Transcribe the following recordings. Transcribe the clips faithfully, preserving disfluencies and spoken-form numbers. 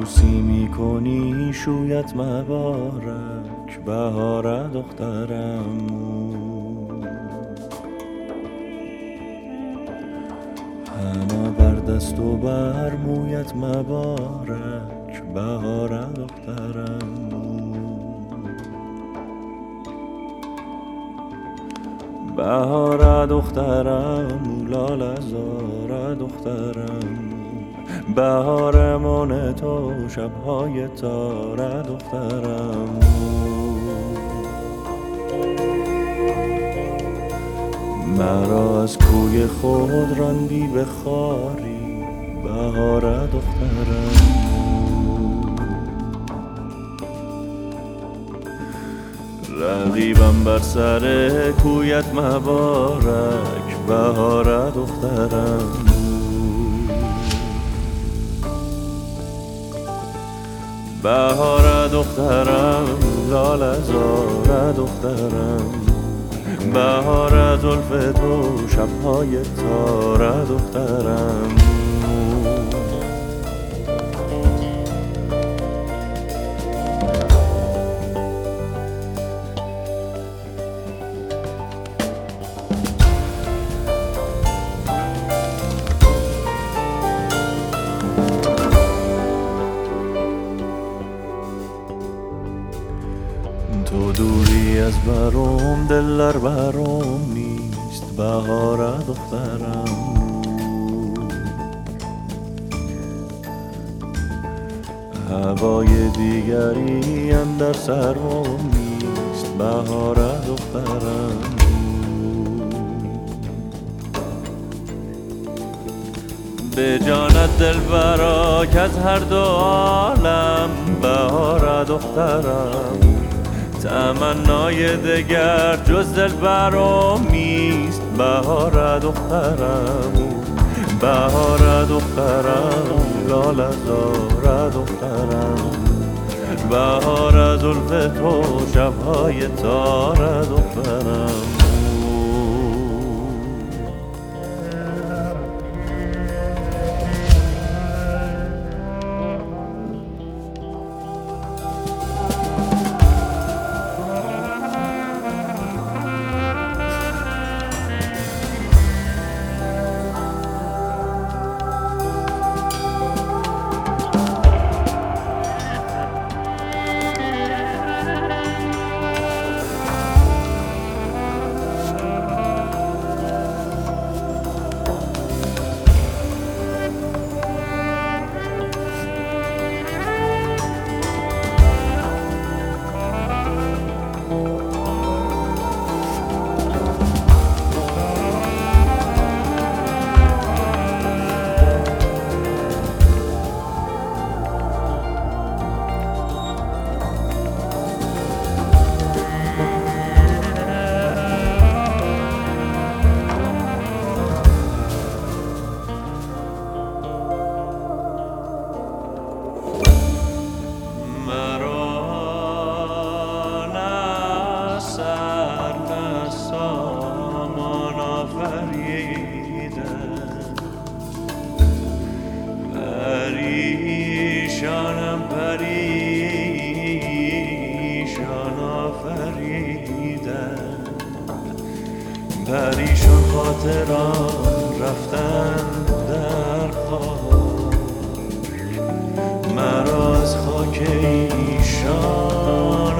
عروسی میکنی شویت مبارک بهار دخترم. حنا بر دست و بر مویت مبارک بهار دخترم. بهار دخترم لاله زار دخترم، بهارمان تو شبهای تار دخترم. مرا از کوی خود راندی به خاری بهار دخترم. رقیبم بر سر کویت مبارک بهار دخترم. بهار دخترم لاله زار دخترم، بهار زلف تو شبهای تار دخترم. تو دوری از برام دل در برام نیست بهار دخترم. هوای دیگری اندر سرم نیست بهار دخترم. به جانت دلبرا که از هر دو عالم بهار دخترم. تمنای دگر جز دل برام نیست بهار دخترم. بهار دخترم لاله زار دخترم، بهار زلف تو شبهای تار دخترم. پریشانم پریشان آفریدن، پریشان خاطران رفتن در خاک، مرا از خاک ایشان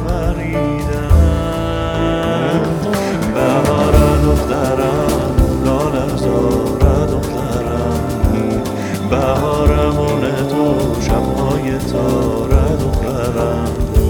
آفریدن. بهار دخترم لاله زار دخترم، بهارمون تو شبهای تار دخترم.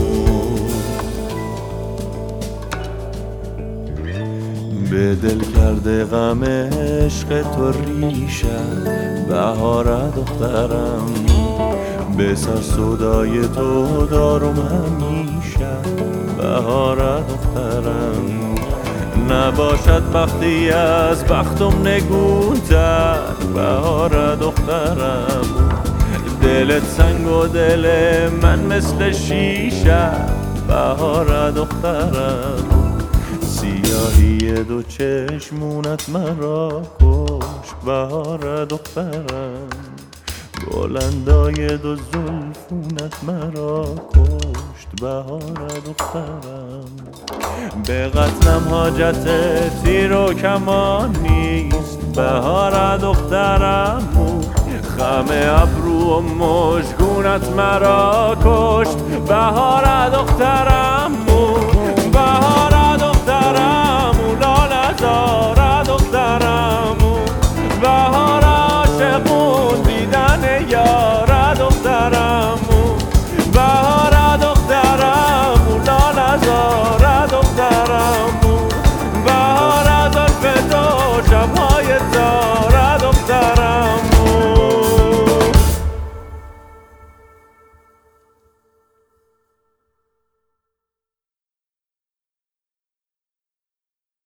به دل کرده غم عشق تو ریشم بهار دخترم، به سر سودای تو دارم همیشه بهار دخترم. نباشد بختی از بختم نگونتر بهار دخترم، دلت سنگ و دل من مثل شیشه بهار دخترم. سیاهی دو چشمونت مرا کش بهار دخترم، بلندای دو زلفونت مرا کشت بهار دخترم. به قتلم حاجت تیر و کمان نیست بهار دخترم. خم ابرو و مژگونت مرا کشت بهار دخترم.